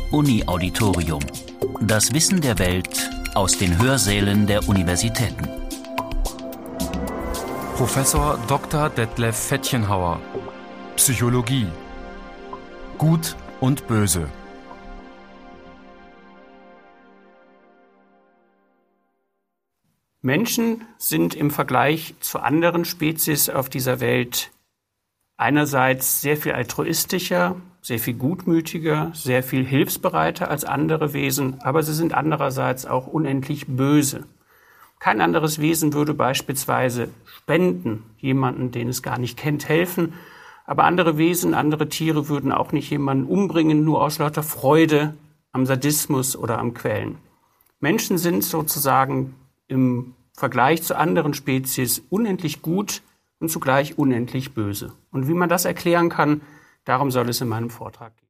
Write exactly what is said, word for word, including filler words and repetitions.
Uni-Auditorium. Das Wissen der Welt aus den Hörsälen der Universitäten. Professor Doktor Detlef Fetchenhauer. Psychologie. Gut und Böse. Menschen sind im Vergleich zu anderen Spezies auf dieser Welt einerseits sehr viel altruistischer, sehr viel gutmütiger, sehr viel hilfsbereiter als andere Wesen, aber sie sind andererseits auch unendlich böse. Kein anderes Wesen würde beispielsweise spenden, jemanden, den es gar nicht kennt, helfen, aber andere Wesen, andere Tiere würden auch nicht jemanden umbringen, nur aus lauter Freude am Sadismus oder am Quälen. Menschen sind sozusagen im Vergleich zu anderen Spezies unendlich gut und zugleich unendlich böse. Und wie man das erklären kann, darum soll es in meinem Vortrag gehen.